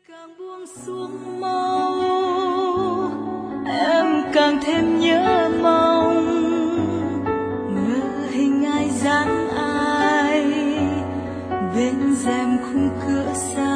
Càng buông xuống mau em càng thêm nhớ mong, ngỡ hình ai dáng ai bên rèm khung cửa xa.